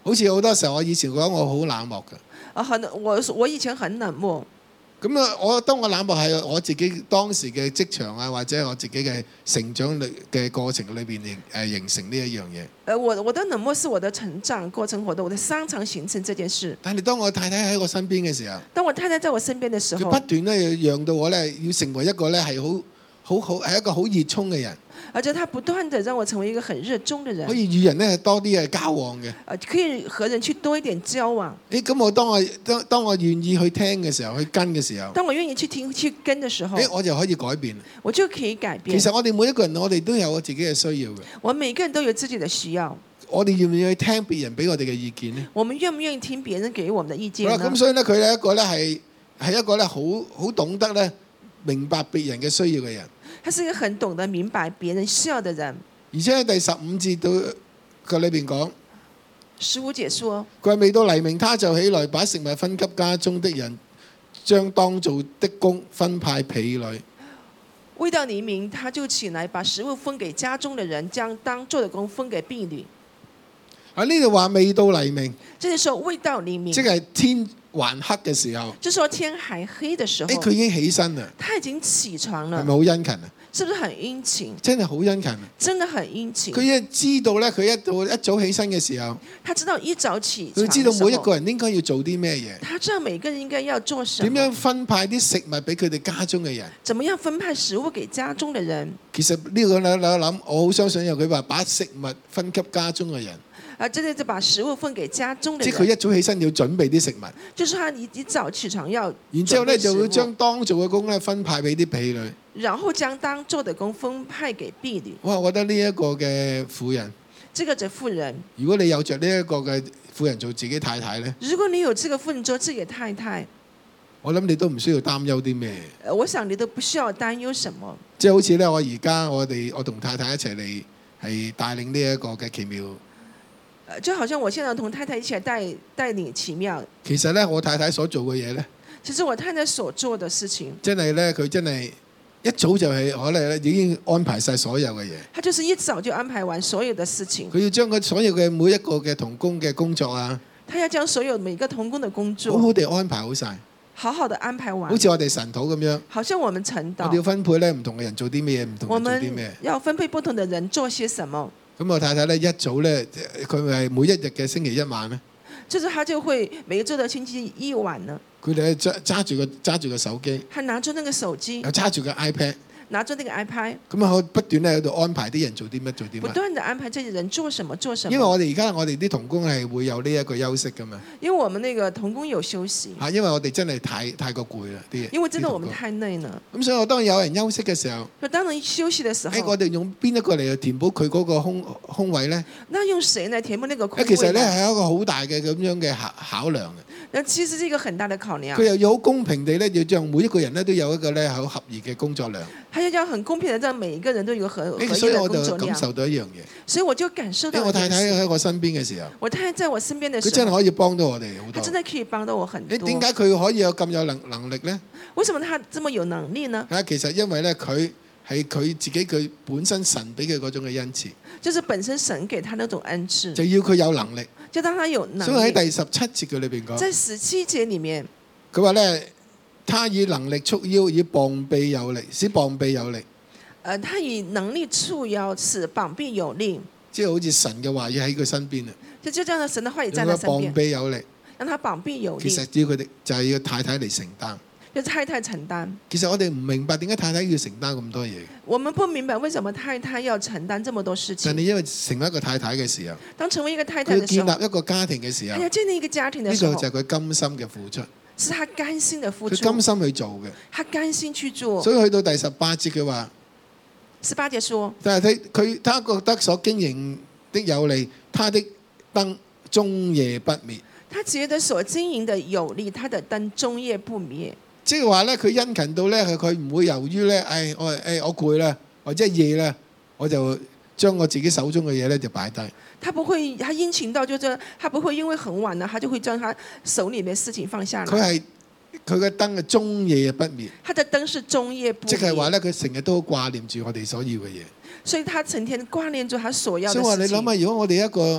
好似好多時候我以前講我好冷漠嘅。 啊，很我我以前很冷漠。 咁啊，我當我冷漠係我自己當時嘅職場啊，或者我自己嘅成長裏嘅過程裏邊形誒形成呢一樣嘢。 誒，我我的冷漠是我的成長過程，我的我的商場形成這件事。 但係當我太太喺我身邊嘅時候， 當我太太在我身邊嘅時候， 佢不斷咧讓到我咧要成為一個咧係好好好係一個好熱衷嘅人， 而且他不斷地讓我成為一個很熱衷嘅人， 可以與人咧多啲嘅交往嘅。 誒，可以和人去多一點交往。 誒咁我當我當當我願意去聽嘅時候，去跟嘅時候， 當我願意去聽去跟嘅時候， 誒我就可以改變。 我就可以改變。 其實我哋每一個人，我哋都有我自己嘅需要嘅。 我每個人都有自己的需要。 我哋願唔願意聽別人俾我哋嘅意見呢？ 我們願唔願意聽別人給我們的意見好啦， 呢？ 咁所以咧，佢係一個咧係係一個咧好好懂得咧明白別人嘅需要嘅人。 他是一個很懂得明白別人需要的人。 而且喺第十五節到嘅裏邊講， 十五節說， 佢話未到黎明，他就起來把食物分給家中的人，將當做的工分派婢女。 未到黎明，他就起來把食物分給家中的人，將當做的工分給婢女。 喺呢度話未到黎明， 這個時候未到黎明， 即係天還黑嘅時候， 就說天還黑的時候， 誒佢已經起身啦， 他已經起床了， 係咪好殷勤啊？ 是不是很殷勤？ 真係好殷勤啊！ 真的很殷勤。 佢一知道咧，佢一到一早起身嘅時候， 他知道一早起床佢的時候， 知道每一個人應該要做啲咩嘢， 他知道每個人應該要做什麼， 點樣分派啲食物俾佢哋家中嘅人。 怎麼樣分派食物給家中的人。 其實呢個咧，你諗，我好相信有佢話把食物分給家中嘅人， 啊，這就把食物分給家中的人。 即係佢一早起身要準備啲食物， 就是他一一早起床要準備食物， 然之後咧就會將當做嘅工咧分派俾啲婢女。 然後將當做的工分派給婢女。 哇！我覺得呢一個嘅婦人， 這個就婦人， 如果你有着呢一個嘅婦人做自己太太咧， 如果你有這個婦人做自己的太太， 我諗你都唔需要擔憂啲咩。 呃我想你都不需要擔憂什麼。 即係好似咧，我而家我哋我同太太一齊嚟係帶領呢一個嘅奇妙。 呃就好像我現在同太太一起來帶帶領奇妙。 其實咧，我太太所做嘅嘢咧， 其實我太太所做的事情， 真係咧，佢真係一早就係可能咧已經安排晒所有嘅嘢。 她就是一早就安排完所有的事情。 佢要將佢所有嘅每一個嘅同工嘅工作啊， 她要將所有每個同工的工好作好地安排好晒， 好好的安排完。 好似我哋神土咁樣， 好像我們晨禱， 我哋要分配咧唔同嘅人做啲咩嘢，唔同我人做啲們咩。 要分配不同的人做些什麼。 咁我太太咧一早咧，佢係每一日嘅星期一晚咧， 就是她就會每個週的星期一晚呢， 佢哋揸揸住個揸住個手機， 她拿住那個手機又，揸住個 iPad， 拿住那個 iPad， 咁啊不斷咧喺度安排啲人做啲乜做啲乜。 不斷地安排這些人做什麼做什麼。 因為我哋而家我哋啲童工係會有呢一個休息噶嘛， 因為我們那個同工有休息， 嚇，因為我哋真係太太過攰啦啲嘢。 因為真的我們啲童太累了。 工咁所以我當有人休息嘅時候， 就當人休息的時誒我候， 哋用邊一個嚟去填補佢嗰個空空位咧？ 那用誰來填補那個空誒其實咧位呢？ 係一個好大嘅咁樣嘅考考量嘅。 那其實是一個很大的考量佢。又要好公平地咧，要讓每一個人咧都有一個咧好合宜嘅工作量。 他要要很公平的讓每一個人都有合合誒， 一的所以我工作量。 就感受到一樣嘢。 所以我就感受到因為我太太一件事， 喺我身邊嘅時候， 我太太在我身邊的時候， 佢真係可以幫到我哋好多。 她真的可以幫到我很多。 你點解佢可以有咁有能能力咧？ 為什麼她這麼有能力呢？ 啊，其實因為咧佢係佢自己佢本身神俾佢嗰種嘅恩賜， 就是本身神給他那種恩賜， 就要佢有能力。 就當他有所以喺能力。 第十七節嘅裏邊講， 在十七節裡面， 佢話咧，他以能力束腰，以膀臂有力，使膀臂有力， 呃，他以能力束腰，使膀臂有力， 即係好似神嘅話語喺佢身邊啊， 就就這樣的神的話語在讓佢膀他身邊， 臂有力。 讓他膀臂有其實力， 要佢哋就係要太太嚟承擔。 就太太承擔。 其實我哋唔明白點解太太要承擔咁多嘢， 我們不明白為什麼太太要承擔這麼多事情。 但係因為成為一個太太嘅時候， 當成為一個太佢要太的時候， 建立一個家庭嘅時候， 他要建立一個家庭的呢時候， 個就係佢甘心嘅付出， 是他甘心的付佢甘出， 心去做嘅。 他甘心去做。 所以去到第十八節佢話。 十八節說， 但係佢佢他覺得所經營的有利，他的燈終夜不滅。 他覺得所經營的有利，他的燈終夜不滅。 即係話咧，佢殷勤到咧，佢佢唔會由於咧，誒我誒我攰啦，或者夜啦，我就將我自己手中嘅嘢咧就擺低。 他不會，他殷勤到就是他不會因為很晚了，他就會將他手裡面事情放下來。 佢係佢嘅燈嘅終夜不滅， 他的燈是終夜不滅。 即係話咧，佢成日都掛念住我哋所要嘅嘢。 所以他成天掛念住他所要所以話的事情。 你諗下，如果我哋一個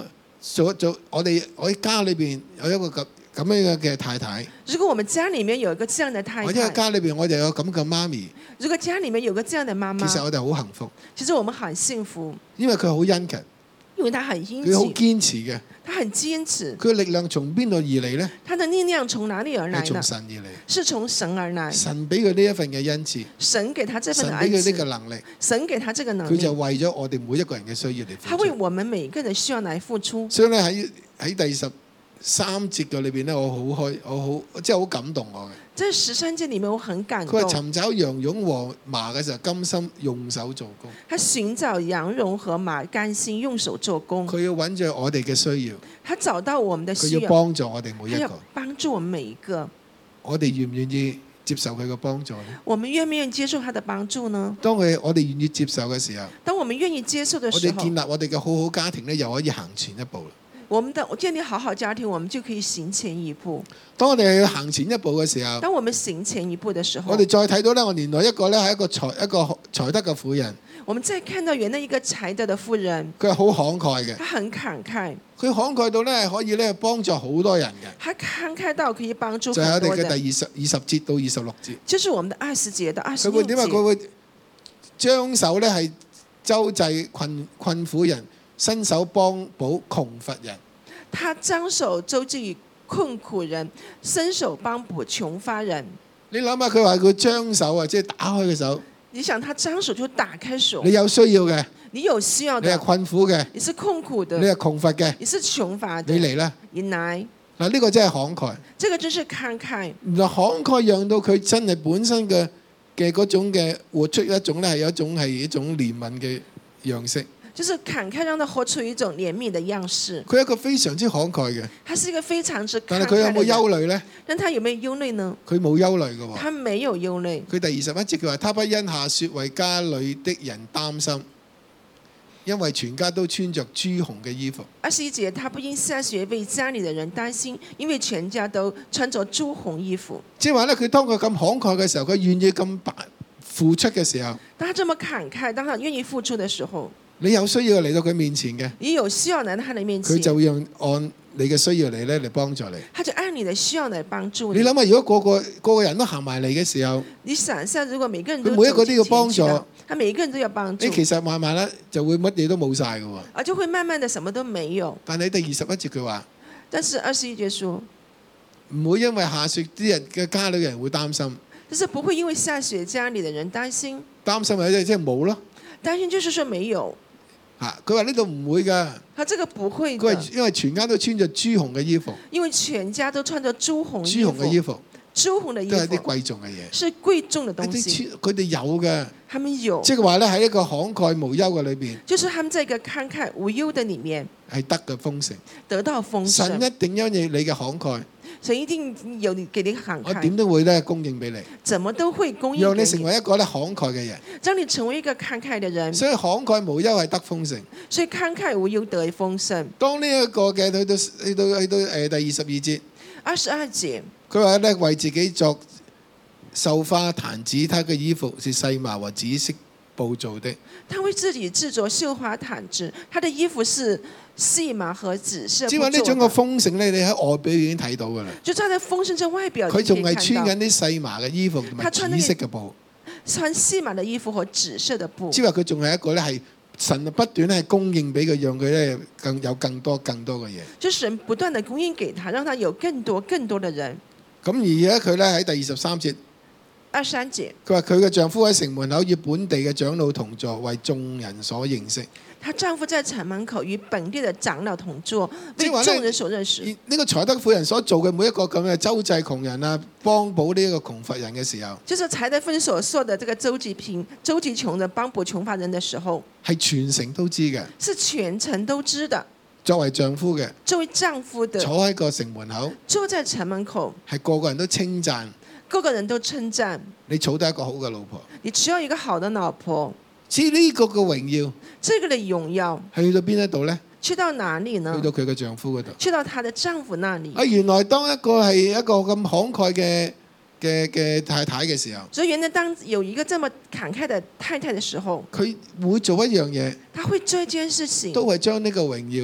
做做我哋我喺家裏邊有一個咁咁樣嘅太太， 如果我們家裡面有一個這樣的太或者喺太， 家裏邊我哋有咁嘅媽咪， 如果家裡面有個這樣的媽媽， 其實我哋好幸福， 其實我們很幸福， 因為佢好殷勤， 因為他很殷佢好勤， 堅持嘅。 他很堅持。 佢嘅力量從邊度而嚟呢？ 他的力量從哪裡而來係從呢？ 神而嚟。 是從神而來。 神俾佢呢一份嘅恩賜， 神給他這份神俾的恩佢呢個賜， 能力， 神給他這個能佢就力， 為咗我哋每一個人嘅需要嚟他為付出。 我們每一個人的需要來付出。 所以咧喺喺第十三節嘅裏邊咧，我好開，我好即係好感動我嘅。 在十三節裡面，我很感動。 佢話尋找羊絨和麻嘅時候，甘心用手做工。 他尋找羊絨和麻，甘心用手做工。 佢要揾著我哋嘅需要， 他找到我們的佢需要， 要幫助我哋每一他要個。 幫助我們每一個。 我哋願唔願意接受佢嘅幫助呢？ 我們願不願意接受他的幫助呢？ 當佢我哋願意接受嘅時候， 當我們願意接受的我時候， 哋建立我哋嘅好好家庭咧，又可以行前一步啦。 我們的建立好好家庭，我們就可以行前一步。 當我哋去行前一步嘅時候， 當我們行前一步的時候， 我哋再睇到咧，我原來一個咧係一個才一個才德嘅婦人， 我們再看到原來一個才德的婦人， 佢係好慷慨嘅， 她很慷慨， 佢慷慨到咧可以咧幫助好多人嘅。 她慷慨到可以幫助就係我很多人。 哋嘅第二十二十節到二十六節， 就是我們的二十節到二十六佢會點啊？佢節， 會將手咧係周濟困困苦人，伸手幫補窮乏人。 他張手周濟困苦人，伸手幫補窮乏人。 你諗下，佢話佢將手啊，即係打開嘅手。 你想他張手就打開手， 你有需要嘅， 你有需要你係的， 困苦嘅， 你是困苦你係的， 窮乏嘅， 你是窮乏的， 你嚟啦！ 你來， 嗱，呢個真係慷慨。 這個真是慷慨。 原來慷慨讓到佢真係本身嘅嘅嗰種嘅活出一種咧係一種係一種憐憫嘅樣式。 就是慷慨讓他活出一種憐憫的樣式。 佢係一個非常之慷慨嘅， 他是一個非常之慷但係佢有冇慨的人。 憂慮呢？ 但他有沒有憂慮呢？ 佢冇憂慮嘅喎。 他沒有憂慮。 佢第二十一節佢話：他不因下雪為家裏的人擔心，因為全家都穿着朱紅嘅衣服。 二十一節，他不因下雪為家裡的人擔心，因為全家都穿着朱紅衣服。 即係話咧，佢當佢咁慷慨嘅時候，佢願意咁白付出嘅時候， 當他這麼慷慨，當他願意付出的時候， 你有需要嚟到佢面前嘅， 你有需要來到他的面前， 佢就會用按你嘅需要嚟咧嚟幫助你。 他就按你的需要來幫助你。 你諗下，如果個個個個人都行埋嚟嘅時候， 你想一下，如果每個人都佢每一個都要走進幫助前去了，他每一個人都要幫助你，其實慢慢咧就會乜嘢都冇晒嘅喎。 而就會慢慢的什麼都沒有。 但係第二十一節佢話但是二十一節說， 唔會因為下雪啲人嘅家裏嘅人會擔心， 就是不會因為下雪家裡的人擔心， 擔心或者即係冇咯擔心就是說沒有。 嚇。佢話呢度唔會㗎。 他這個不會的， 佢係因為全家都穿着朱紅嘅衣服， 因為全家都穿着朱紅朱衣紅嘅衣服服，朱紅的衣都係啲服貴重嘅嘢。 是貴重的一啲東西， 穿佢哋有嘅， 他們有， 即係話咧喺一個慷慨無憂嘅裏邊就是他們在一個慷慨無憂的裡面係得嘅豐盛。 得到豐盛。 神一定因為你嘅慷慨， 神一定有你給你慷慨， 我點都會咧供應俾你， 怎麼都會供應給讓你成為一個咧慷慨嘅人。 讓你成為一個慷慨的人， 所以慷慨無憂係得豐盛。 所以慷慨無憂得豐盛。 當呢一個嘅去到去到去到誒第二十二節， 二十二節， 佢話咧為自己作繡花毯子，他嘅衣服是細麻和紫色布做的。 他為自己製作繡花毯子，他的衣服是細麻和紫色布即係話呢做種嘅的。 豐盛咧，你喺外表已經睇到㗎啦。 就站在豐盛這外表， 佢仲係你可以看到穿緊啲細麻嘅衣服同埋紫他穿那個色嘅布， 穿細麻的衣服和紫色的布， 即係話佢仲係一個咧係神不斷咧係供應俾佢，讓佢咧更有更多更多嘅嘢。 就神不斷的供應給他，讓他有更多更多的人。 咁而家佢咧喺第二十三節， 二三節， 佢話佢嘅丈夫喺城門口與本地嘅長老同坐，為眾人所認識。 她丈夫在城門口與本地的長老同坐，為即係話呢眾人所認識。 呢個才德婦人所做嘅每一個咁嘅周濟窮人啊，幫補呢一個窮乏人嘅時候， 就是才德芬所說的這個周濟貧、周濟窮人、幫補窮乏人的時候， 係全城都知嘅。 是全城都知的。 作為丈夫嘅， 作為丈夫的， 坐喺個城門口， 坐在城門口， 係個個人都稱讚個個人都稱讚你娶得一個好嘅老婆。 你需要一個好的老婆。 至於呢個嘅榮耀這個的榮耀去到邊一度呢？ 去到哪裡呢？ 去到佢嘅丈夫嗰度。 去到她的丈夫那裡。 啊，原來當一個係一個咁慷慨嘅嘅嘅太太嘅時候， 所以原來當有一個這麼慷慨的太太的時候， 佢會做一樣嘢， 她會做一件事情， 都係將呢個榮耀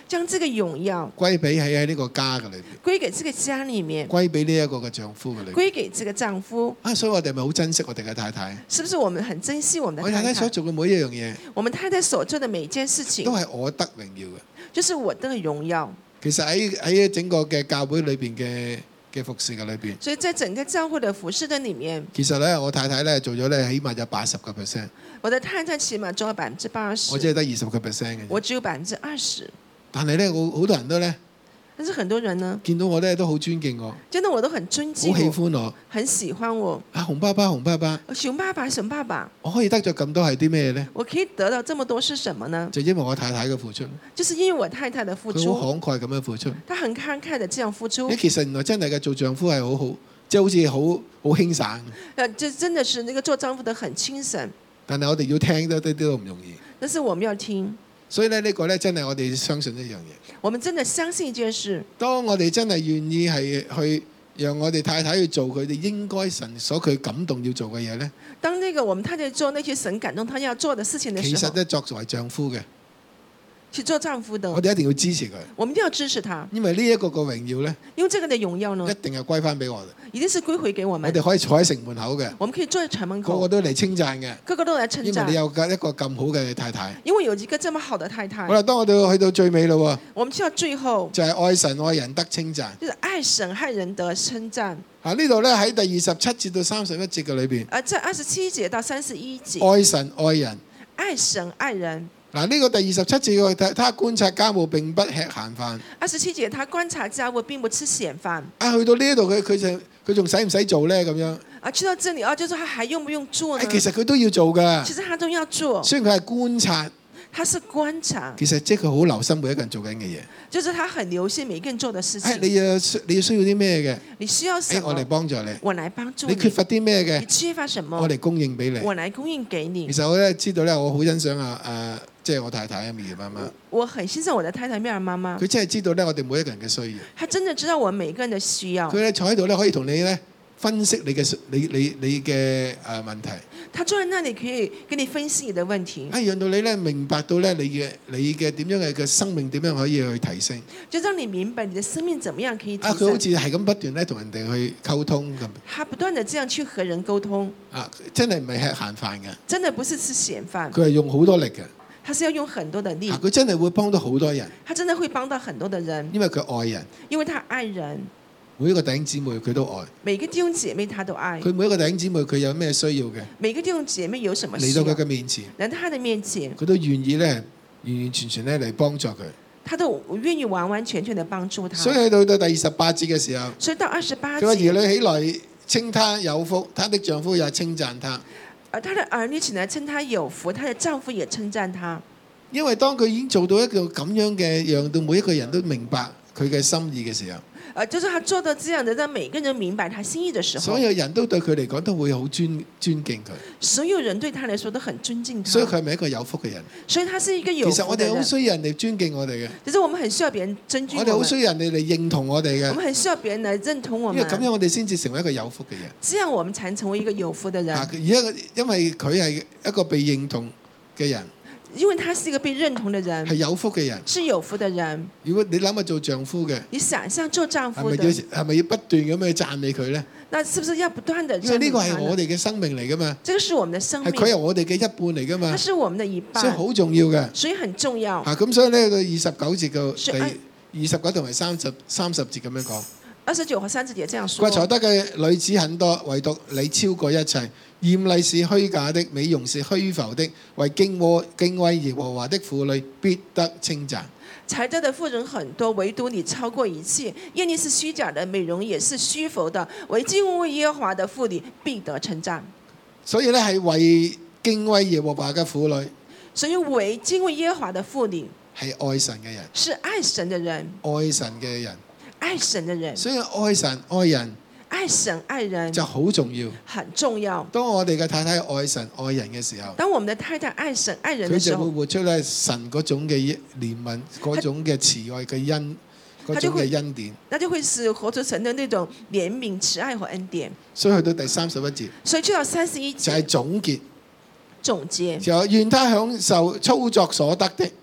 將這個榮耀歸俾喺喺呢個家嘅裏邊， 歸給這個家裡面， 歸俾呢一個嘅丈夫嘅裏邊。 歸給這個丈夫。 啊，所以我哋咪好珍惜我哋嘅太太。 是不是我們很珍惜我們的我太太太太？ 所做嘅每一樣嘢， 我們太太所做的每一件事情都，係我得榮耀嘅。 就是我得榮耀。 其實喺喺整個嘅教會裏邊嘅嘅服侍嘅裏邊， 所以在整個教會的服侍的裡面， 其實咧我太太咧做咗咧起碼有八十個 percent， 我的太太起碼做咗百分之八十， 我只係得二十個 percent 嘅啫。 我只有百分之二十。 但係咧，好好多人都咧但是很多人呢， 見到我咧都好尊敬我， 真的我都很尊敬好喜我， 歡我。 很喜歡我。 啊，洪爸爸，洪爸爸， 熊爸爸，熊爸爸， 我可以得咗咁多係啲咩咧？ 我可以得到這麼多是什麼呢？ 就因為我太太嘅付出， 就是因為我太太的付佢好出， 慷慨咁樣付出。 她很慷慨的這樣付出你。其實原來真係嘅做丈夫係好好，即係好似好好輕省。 呃，這真的是那個做丈夫的很輕省， 但係我哋要聽得啲都唔容易。 但是我們要聽。 所以咧呢個咧真係我哋相信一樣嘢。 我們真的相信一件事， 當我哋真係願意係去讓我哋太太去做佢哋應該神所佢感動要做嘅嘢咧， 當那個我們太太做那些神感動她要做的事情的時候， 其實咧作為丈夫嘅， 去做丈夫的， 我哋一定要支持佢， 我們一定要支持他， 因為呢一個個榮耀咧， 因為這個的榮耀呢一，定係歸翻俾我哋。 一定是歸回給我我們。 哋可以坐喺城門口嘅， 我們可以坐在城門口， 個個都嚟稱讚嘅， 個個都來稱因為你讚， 有個一個咁好嘅太太。 因為有一個這麼好的太太好。啦，當我哋去到最尾咯喎， 我們去到最後， 就係愛神愛人得稱讚。 就是愛神愛人得稱讚。 啊，呢度咧喺第二十七節到三十一節嘅裏邊， 而在二十七節到三十一節， 愛神愛人。 愛神愛人。 嗱，呢個第二十七節佢睇，他觀察家務並不吃閒飯。 二十七節，他觀察家務並不吃閒飯。 啊，去到呢一度佢佢就佢仲使唔使做咧咁樣？ 啊，去到這裡啊，就是他還用不用做呢？ 誒，其實佢都要做㗎。 其實他都要做， 雖然佢係觀察， 他是觀察， 其實即係佢好留心每一個人做緊嘅嘢。 就是他很留心每一個人做的事誒， 情。 你要你要需要啲咩嘅？ 你需要什誒，我嚟麼？ 幫助你。 我來幫助你。 你缺乏啲咩嘅你？缺乏什麼？ 我嚟供應俾你。 我來供應給你其。實我咧知道咧，我好欣賞啊啊，即係我太太啊，美兒媽媽。 我很欣賞我的太太妙兒媽媽， 佢真係知道咧，我哋每一個人嘅需要。 她真的知道我們每一個人的需要佢。咧坐喺度咧，可以同你咧分析你嘅你你你嘅誒問題， 她坐在那裡可以跟你分析你的問題， 啊，讓到你咧明白到咧你嘅你嘅點樣嘅嘅生命點樣可以去提升。 就讓你明白你的生命怎麼樣可以提啊，佢好升。 似係咁不斷咧同人哋去溝通咁。 她不斷的這樣去和人溝通， 啊，真係唔係吃閒飯嘅， 真的不是吃閒飯， 佢係用好多力嘅。 她是要用很多的力啊，，佢真係會幫到好多人， 她真的會幫到很多的人， 因為佢愛人， 因為她愛人， 每一個弟兄姊妹佢都愛。 每個弟兄姐妹她都愛， 佢每一個弟兄姊妹佢有咩需要嘅， 每個弟兄姐妹有什麼嚟到佢需要， 嘅面前， 來到她的面前， 佢都願意咧完完全全咧嚟幫助佢。 她都願意完完全全的幫助她。 所以去到到第二十八節嘅時候， 所以到二十八佢話兒節， 女起來稱她有福，她的丈夫也稱讚她。 而她的兒女起來稱她有福，她的丈夫也稱讚她。 因為當佢已經做到一個咁樣嘅，讓到每一個人都明白佢嘅心意嘅時候， 呃，就是他做到這樣的，讓每個人明白他心意的時候， 所有人都對佢嚟講都會好尊尊敬佢， 所有人對他來說都很尊敬他， 所以佢係咪一個有福嘅人？ 所以他是一個有其實我哋好福的人。 需要人哋尊敬我哋嘅， 其實我們很需要別人尊敬我哋好我們， 需要人哋嚟認同我哋嘅， 我們很需要別人來認同我們， 因為咁樣我哋先至成為一個有福嘅人。 這樣我們才能成為一個有福的人。 啊，而家因為佢係一個被認同嘅人， 因為他是一個被認同的係人， 有福嘅人。 是有福的人。 如果你諗下做丈夫嘅， 你想象做丈係咪夫的， 要係咪要不斷咁去讚美佢呢？ 那是不是要不斷的因為呢個讚美他呢？ 係我哋嘅生命嚟噶嘛， 這個是我們的生命， 係佢係我哋嘅一半嚟噶嘛它，是我們的一所以半， 好重要嘅。 所以很重要。 啊，咁所以呢，到二十九節嘅是第二十九同埋三十三十節咁樣講。 二十九和三十節這樣佢話說。 才德嘅女子很多，唯獨你超過一切。豔麗是虛假的，美容是虛浮的。為敬畏敬畏耶和華的婦女，必得稱讚。 才德的婦人很多，唯獨你超過一切。豔麗是虛假的，美容也是虛浮的。為敬畏耶和華的婦女，必得稱讚。 所以咧係為敬畏耶和華嘅婦女， 所以為敬畏耶和華的婦女係愛神嘅人， 是愛神的人， 愛神嘅人。 愛神的人， 所以愛神愛人愛神愛人就好重要。 很重要。 當我哋嘅太太愛神愛人嘅時候， 當我們的太太愛神愛人佢就會的時候， 活出咧神嗰種嘅憐憫、嗰種嘅慈愛嘅恩、嗰種嘅恩典。 那就會是活出神的那種憐憫、慈愛和恩典。 所以去到第三十一節所以去到三十一就係節總結， 總結， 就願他享受操作所得的，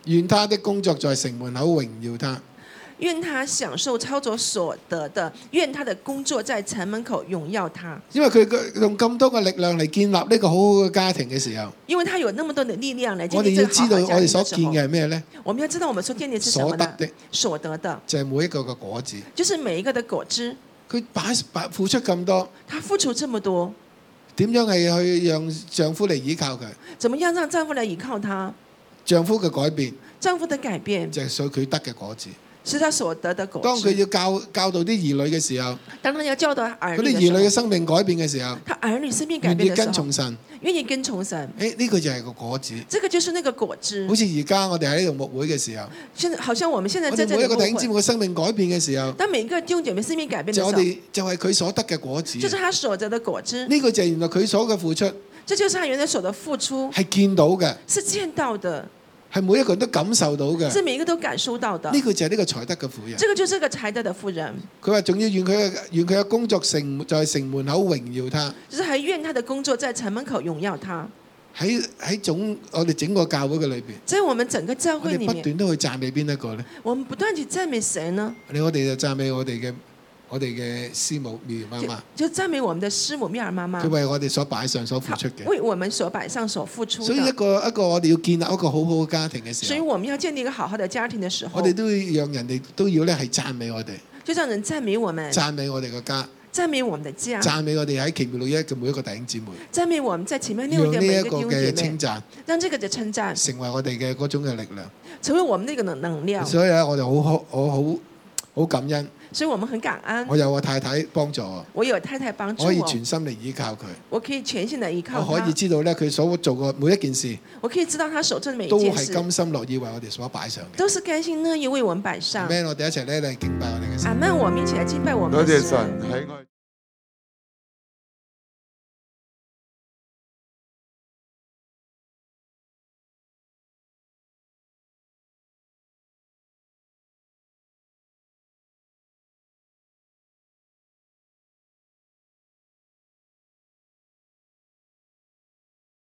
願他的工作在城門口榮耀他。 願他享受操作所得的，願他的工作在城門口榮耀他。 因為佢用咁多嘅力量嚟建立呢個好好嘅家庭嘅時候， 因為他有那麼多的力量嚟建我哋立這個要知道我哋好好家庭的時候， 所見嘅係咩呢？ 我們要知道我們所建立是什麼呢？ 所得的所得的就係每一個嘅果子。 就是每一個的果子。 佢擺擺付出咁多， 他付出這麼多， 點樣係去讓丈夫嚟依靠佢？ 怎麼樣讓丈夫來依靠他？ 丈夫嘅改變丈夫的改變就係所佢得嘅果子。 是他所得的果子。 當佢要教教導啲兒女嘅時候， 當他要教導兒嗰啲女的時候， 兒女嘅生命改變嘅時候， 他兒女生命改願意跟變的時候， 從神。 願意跟從神。 誒呢個就係個果子。 這個就是那個果子。 好似而家我哋喺呢度牧會嘅時候， 現在好像我們現在我哋在這裡每一個弟兄姊牧會， 妹嘅生命改變嘅時候， 當每一個弟兄姐妹生命改變的時候， 就我哋就係佢所得嘅果子。 就是他所得的果子。 呢個就係原來佢所嘅付出這就是他原來所的付出， 係見到嘅， 是見到的， 係每一個人都感受到嘅。 是每一個都感受到的。 呢個就係呢個才德嘅婦人。 這個就是個才德的婦人。 佢話仲要願佢嘅願佢嘅工作城在城門口榮耀他。 就是還願他的工作在城門口榮耀他。 喺喺總我哋整個教會嘅裏邊， 在我們整個教我哋不會裡面， 斷都去讚美邊一個呢？ 我們不斷去讚美誰呢？ 你我哋就讚美我哋嘅我哋嘅師母妙兒媽媽， 就讚美我們的師母妙兒媽媽， 佢為我哋所擺上所付出嘅。 為我們所擺上所付出的。 所以一個一個我哋要建立一個好好嘅家庭嘅時候， 所以我們要建立一個好好的家庭的時候， 我哋都要讓人哋都要咧係讚美我哋， 就讓人讚美我們， 讚美我哋個家， 讚美我們的家， 讚美我哋喺奇妙六一嘅每一個弟兄姊妹， 讚美我們在前面六讓呢個每一個一個嘅弟兄姐妹， 稱讚讓這個的稱讚成為我哋嘅嗰種嘅力量。 成為我們那個能能量。 所以咧，我哋好好我好好感恩， 所以我們很感恩。 我有個太太幫助我， 我有太太幫助我可以我， 全心嚟依靠佢。 我可以全心的依靠他我可以。知道咧，佢所做嘅每一件事我可以知道他手中的每一都件事係甘心樂意為我哋所擺上嘅。 都是甘心樂意為我們擺上。 咩？我哋一齊咧嚟敬拜我哋嘅神。 阿門！我們一起來敬拜我們多謝的神。 神喺我。